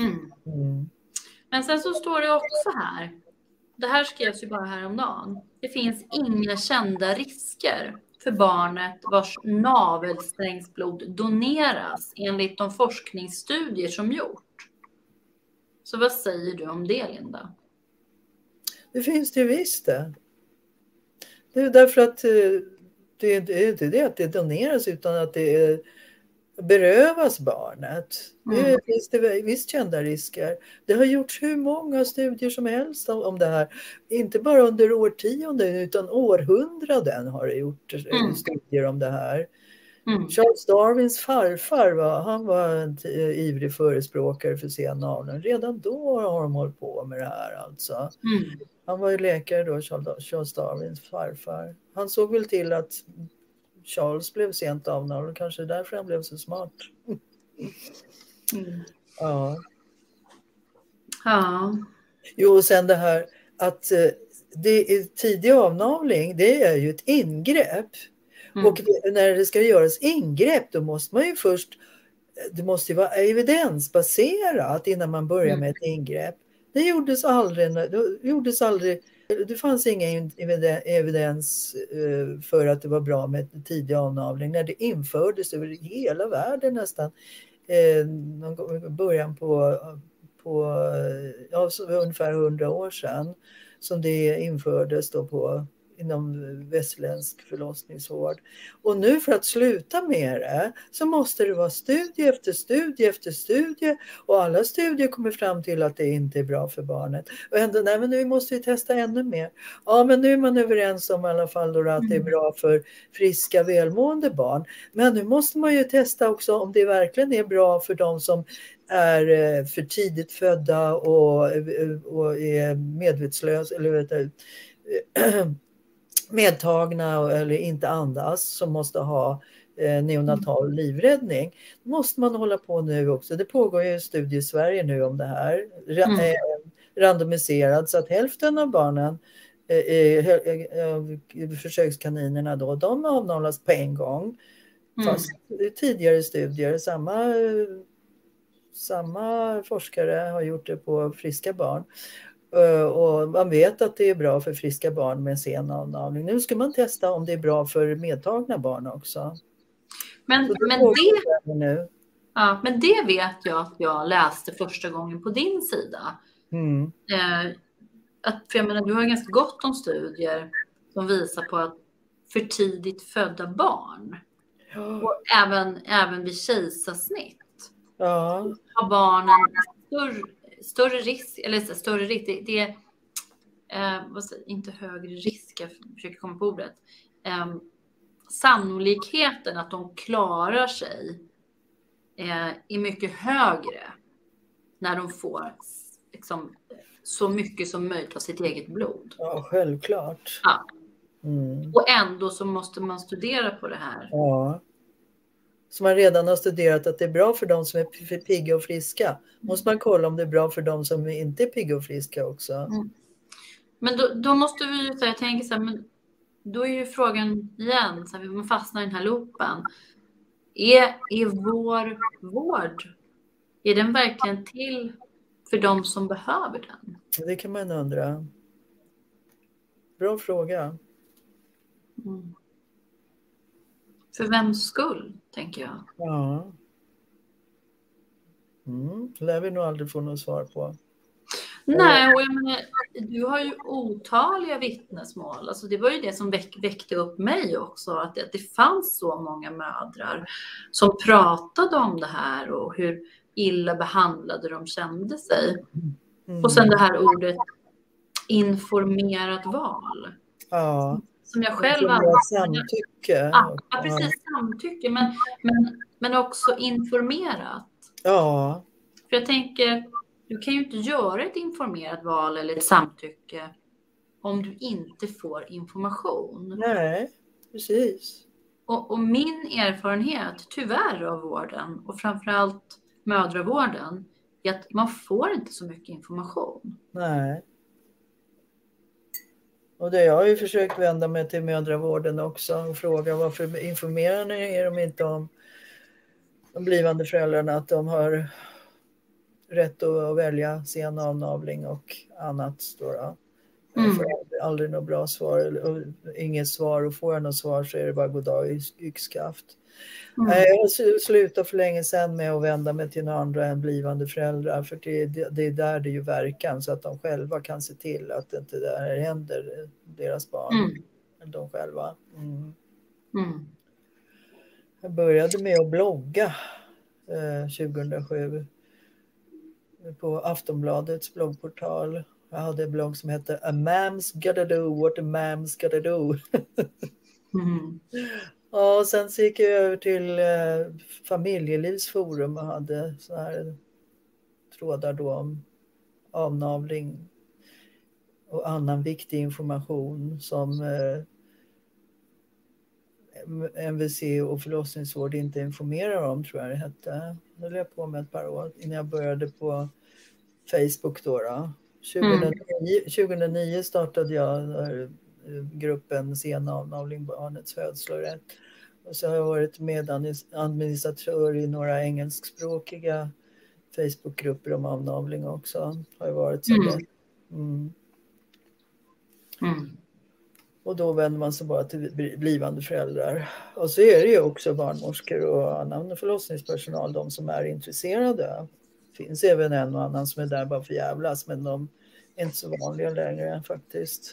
Men sen så står det också här, det här skrevs ju bara häromdagen, det finns inga kända risker för barnet vars navelsträngsblod doneras enligt de forskningsstudier som gjort. Så vad säger du om det, Linda? Det finns det ju visst det. Det är därför att det är inte det att det doneras utan att det berövas barnet. Det finns det visst kända risker. Det har gjorts hur många studier som helst om det här. Inte bara under årtionden utan århundraden har det gjort studier om det här. Charles Darwins farfar han var en ivrig förespråkare för sen avnavling. Redan då har de hållit på med det här alltså. Han var ju läkare då, Charles Darwins farfar. Han såg väl till att Charles blev sent avnavlad, kanske därför han blev så smart. Ja. Jo, och sen det här att det är tidig avnavling, det är ju ett ingrepp. Och när det ska göras ingrepp, då måste man ju först, det måste ju vara evidensbaserat innan man börjar med ett ingrepp. Det gjordes aldrig. Det fanns ingen evidens för att det var bra med tidig avnavling när det infördes över hela världen nästan. Början på ungefär 100 år sedan som det infördes då inom västerländsk förlossningsvård. Och nu för att sluta med det så måste det vara studie efter studie efter studie och alla studier kommer fram till att det inte är bra för barnet. Och ändå, nej men nu måste vi testa ännu mer. Ja, men nu är man överens om i alla fall då att det är bra för friska, välmående barn. Men nu måste man ju testa också om det verkligen är bra för de som är för tidigt födda och är medvetslösa eller medtagna eller inte andas som måste ha neonatal livräddning. Då måste man hålla på nu också. Det pågår ju studier i Sverige nu om det här. Randomiserad så att hälften av barnen försökskaninerna då, de avnavlas på en gång. Fast tidigare studier, samma forskare har gjort det på friska barn. Och man vet att det är bra för friska barn med sen avnavling. Nu ska man testa om det är bra för medtagna barn också. Men det vet jag att jag läste första gången på din sida. För jag menar, du har ganska gott om studier som visar på att för tidigt födda barn Ja. Och även vid kejsarsnitt Ja. har barnen större risk, eller större risk, det är inte högre risk, jag försöker komma på ordet. Sannolikheten att de klarar sig är mycket högre när de får liksom, så mycket som möjligt av sitt eget blod. Ja, självklart. Ja. Mm. Och ändå så måste man studera på det här. Ja. Så man redan har studerat att det är bra för de som är pigga och friska. Måste man kolla om det är bra för de som inte är pigga och friska också. Mm. Men då måste vi ju säga, jag tänker så här, men då är ju frågan igen, så här, vi fastnar i den här loopen. Är vår vård, är den verkligen till för de som behöver den? Det kan man undra. Bra fråga. Mm. För vems skull, tänker jag. Ja. Lär vi nog aldrig få något svar på. Nej, och jag menar, du har ju otaliga vittnesmål. Alltså det var ju det som väckte upp mig också. Att det fanns så många mödrar som pratade om det här och hur illa behandlade de kände sig. Och sen det här ordet informerat val. Ja. Som jag själv samtycke. Ja, precis, samtycke. Men också informerat. Ja. För jag tänker, du kan ju inte göra ett informerat val eller ett samtycke om du inte får information. Nej, precis. Och min erfarenhet, tyvärr, av vården och framförallt mödravården är att man får inte så mycket information. Nej. Och jag har ju försökt vända mig till mödravården också och fråga varför informerar ni de inte om de blivande föräldrarna att de har rätt att välja sen avnavling och annat. Då. Jag får aldrig något bra svar, inget svar, och får jag något svar så är det bara goddag yxskaft. Jag har slutat för länge sedan med att vända mig till några andra än blivande föräldrar, för det är där det är ju verkan, så att de själva kan se till att det inte där händer deras barn, de själva. Jag började med att blogga 2007 på Aftonbladets bloggportal. Jag hade en blogg som hette A Mam's Gotta Do What a Mam's Gotta Do. Ja, och sen så gick jag över till Familjelivsforum och hade så här trådar då om avnavling och annan viktig information som MVC och förlossningsvård inte informerar om, tror jag det hette. Det höll jag på med ett par år innan jag började på Facebook då. 2009 startade jag gruppen Sen avnavling, barnets födslorätt. Och så har jag varit administratör i några engelskspråkiga Facebookgrupper om avnavling också. Har jag varit så Och då vänder man sig bara till blivande föräldrar. Och så är det ju också barnmorskor och annan förlossningspersonal, de som är intresserade. Det finns även en och annan som är där bara för jävlas, men de är inte så vanliga längre faktiskt.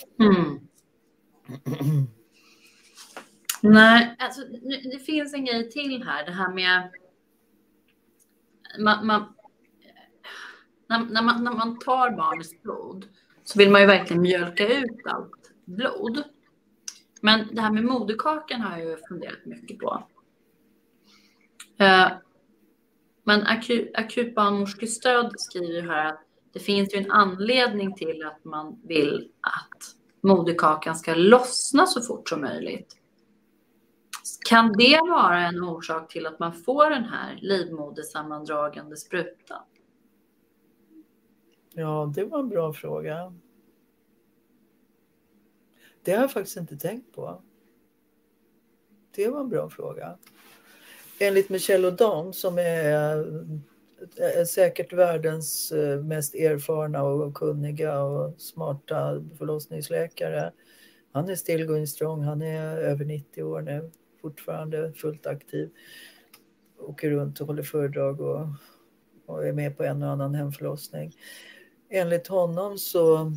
Nej, alltså det finns en grej till här. Det här med när man tar barnets blod så vill man ju verkligen mjölka ut allt blod. Men det här med moderkakan har jag ju funderat mycket på. Men akut barnmorskestöd skriver här att det finns ju en anledning till att man vill att moderkakan ska lossna så fort som möjligt. Kan det vara en orsak till att man får den här livmodersammandragande sprutan? Ja, det var en bra fråga. Det har jag faktiskt inte tänkt på. Det var en bra fråga. Enligt Michelle O'Donnell, som är säkert världens mest erfarna och kunniga och smarta förlossningsläkare. Han är still going strong. Han är över 90 år nu. Fortfarande fullt aktiv. Åker runt och håller föredrag och är med på en och annan hemförlossning. Enligt honom så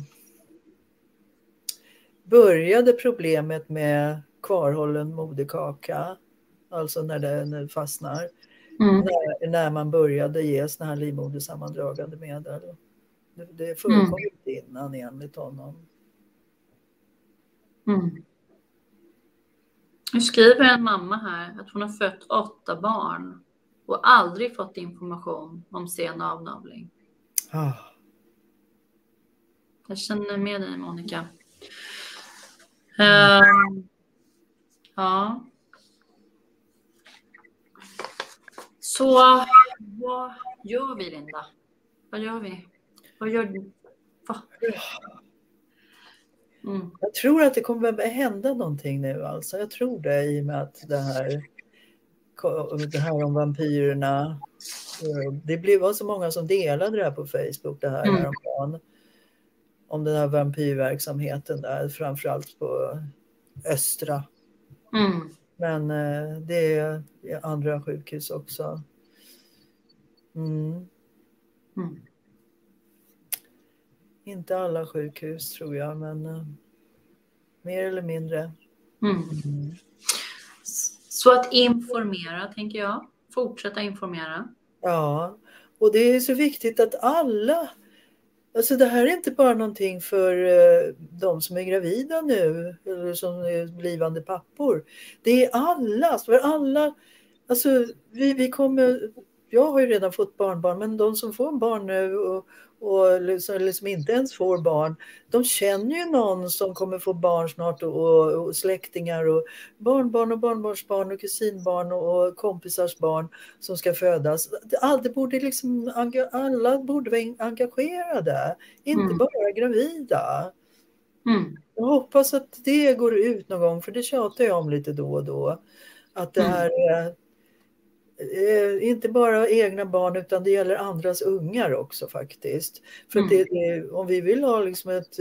började problemet med kvarhållen moderkaka alltså när det fastnar. Mm. När man började ge såna här livmodersammandragande medel. Det förekom inte innan enligt honom. Mm. Nu skriver en mamma här att hon har fött 8 barn och aldrig fått information om sen avnavling. Ah. Jag känner med dig, Monica. Ja. Så vad gör vi, Linda? Vad gör vi? Vad gör du? Jag tror att det kommer att hända någonting nu. Alltså. Jag tror det i och med att det här om vampyrerna. Det var så många som delade det här på Facebook det här häromdagen. Om den här vampyrverksamheten där, framförallt på Östra. Men det är andra sjukhus också. Inte alla sjukhus tror jag, men mer eller mindre. Så att informera, tänker jag. Fortsätta informera. Ja, och det är så viktigt att alla, alltså det här är inte bara någonting för de som är gravida nu eller som är blivande pappor. Det är alla, för alla, alltså vi kommer, jag har ju redan fått barnbarn, men de som får barn nu och liksom inte ens får barn, de känner ju någon som kommer få barn snart och släktingar och barnbarn och barnbarnsbarn och kusinbarn och kompisars barn som ska födas. Alla borde vara engagerade, inte bara gravida. Jag hoppas att det går ut någon gång, för det tjatar jag om lite då och då. Att det här är inte bara egna barn utan det gäller andras ungar också faktiskt. För att om vi vill ha liksom ett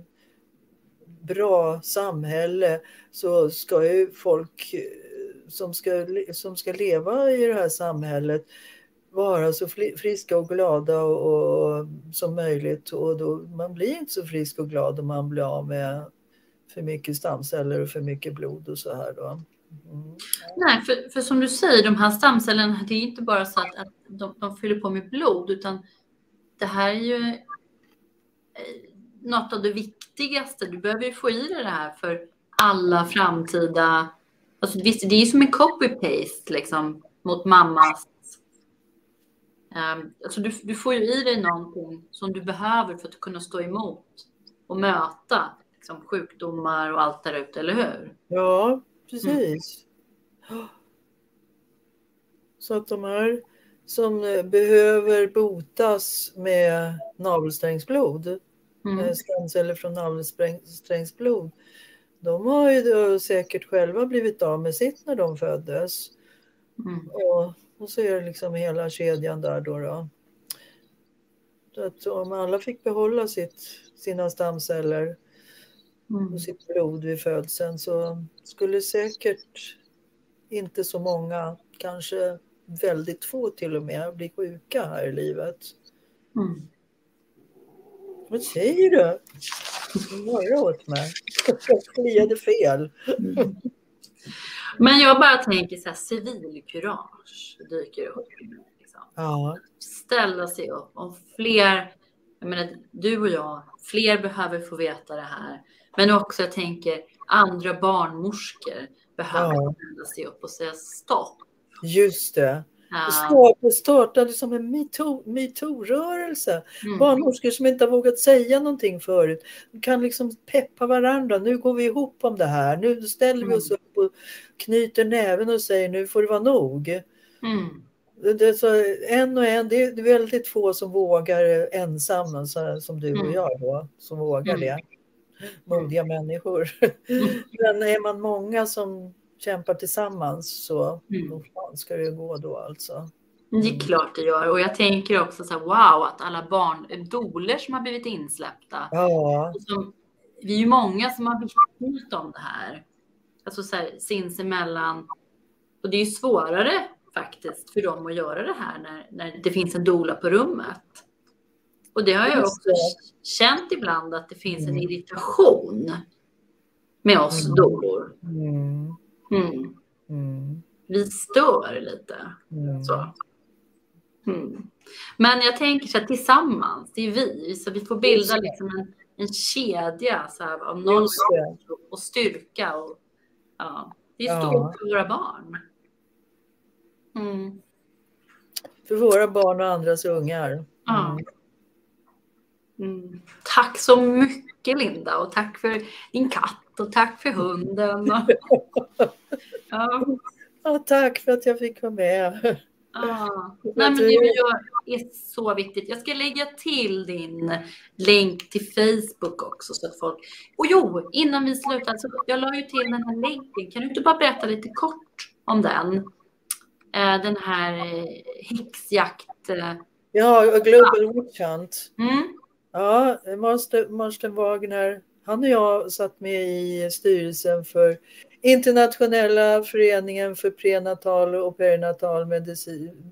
bra samhälle så ska ju folk som ska leva i det här samhället vara så friska och glada och som möjligt. Och då, man blir inte så frisk och glad om man blir av med för mycket stamceller och för mycket blod och så här då. Nej, för som du säger, de här stamcellerna, det är inte bara så att de fyller på med blod, utan det här är ju något av det viktigaste. Du behöver ju få i dig det här för alla framtida, alltså visst, det är ju som en copy-paste liksom mot mammas. Alltså du får ju i dig någonting som du behöver för att kunna stå emot och möta liksom, sjukdomar och allt där ute, eller hur? Ja, precis. Så att de här som behöver botas med navelsträngsblod, stamceller från navelsträngsblod, de har ju då säkert själva blivit av med sitt när de föddes. Och så är det liksom hela kedjan där då. Så att om alla fick behålla sina stamceller och sitt blod vid födseln så skulle säkert inte så många, kanske väldigt få till och med, bli sjuka här i livet. Vad säger du? Några åt mig. Jag kliade fel. Men jag bara tänker så här, civilkurage dyker upp. Liksom. Ja. Ställa sig upp. Om fler, jag menar, du och jag, fler behöver få veta det här. Men också jag tänker, andra barnmorskor behöver ställa sig upp och säga stopp. Just det. Det startade som en MeToo-rörelse. Barnmorskor som inte har vågat säga någonting förut kan liksom peppa varandra. Nu går vi ihop om det här. Nu ställer vi oss upp och knyter näven och säger nu får det vara nog. Det är så en och en. Det är väldigt få som vågar ensamma som du och jag då, som vågar det. Modiga människor. Men är man många som kämpar tillsammans så då ska det gå då alltså. Det är klart det gör. Och jag tänker också så här, wow, att alla doler som har blivit insläppta. Ja. Vi är ju många som har vittnat om det här. Alltså så här, sinsemellan. Och det är ju svårare faktiskt för dem att göra det här när det finns en doula på rummet. Och det har jag också känt ibland, att det finns en irritation med oss doulor. vi stör lite. Så. Men jag tänker så att tillsammans, det är vi, så vi får bilda liksom en kedja så här, av noll och styrka. Och, det är stort för våra barn. För våra barn och andras ungar. Tack så mycket, Linda, och tack för din katt och tack för hunden. Tack för att jag fick vara med. Nej, men det du gör är så viktigt. Jag ska lägga till din länk till Facebook också så att folk... Och innan vi slutar, så jag la ju till den här länken. Kan du inte bara berätta lite kort om den? Den här häxjakt... Ja, Global Witch Hunt. Ja, Marsten Wagner, han och jag satt med i styrelsen för Internationella föreningen för prenatal och perinatal medicin,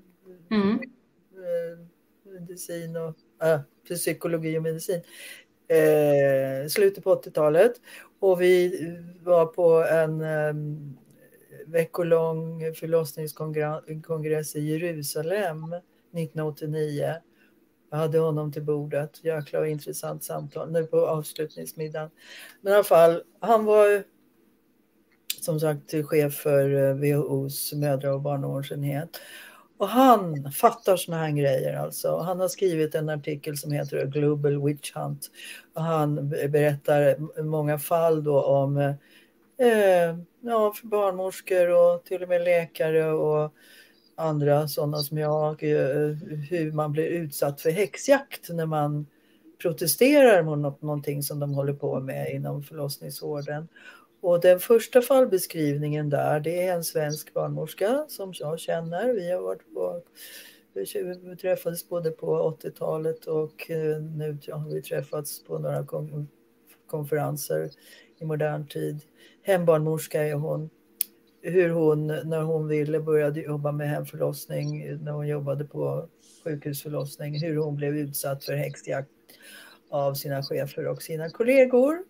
medicin och för psykologi och medicin slutet på 80-talet, och vi var på en veckolång förlossningskongress i Jerusalem 1989. Jag hade honom till bordet. Jäkla intressant samtal nu på avslutningsmiddagen. Men i alla fall, han var som sagt chef för WHO:s mödra- och barnavårdsenhet. Och han fattar såna här grejer alltså. Han har skrivit en artikel som heter Global Witch Hunt. Och han berättar många fall då om för barnmorskor och till och med läkare och andra sådana som jag, hur man blir utsatt för häxjakt när man protesterar mot någonting som de håller på med inom förlossningsvården. Och den första fallbeskrivningen där, det är en svensk barnmorska som jag känner. Vi träffades både på 80-talet och nu har vi träffats på några konferenser i modern tid. Hembarnmorska är hon. Hur hon, när hon ville börja jobba med hemförlossning, när hon jobbade på sjukhusförlossning, hur hon blev utsatt för häxjakt av sina chefer och sina kollegor.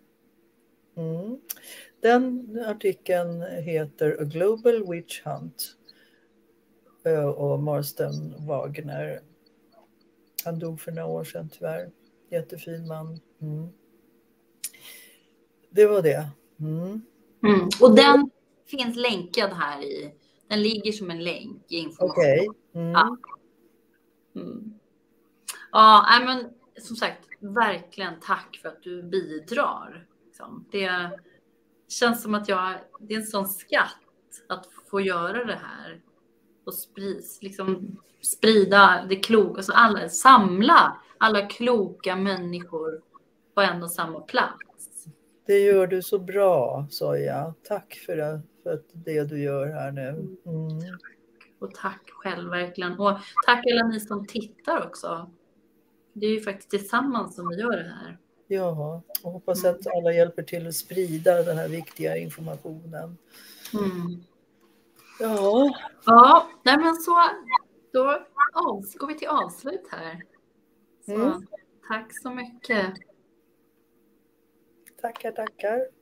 Den artikeln heter A Global Witch Hunt och Marsten Wagner. Han dog för några år sedan tyvärr. Jättefin man. Det var det. Och den finns länkad här i. Den ligger som en länk i information. Ja, men som sagt, verkligen tack för att du bidrar. Det känns som att det är en sån skatt att få göra det här och sprida det kloka, alltså samla alla kloka människor på en och samma plats. Det gör du så bra, Soja. Tack för det du gör här nu. Och tack själv verkligen. Och tack alla ni som tittar också. Det är ju faktiskt tillsammans som vi gör det här. Ja, och hoppas att alla hjälper till att sprida den här viktiga informationen. Ja, nej men så då går vi till avslut här. Så, tack så mycket. Tackar.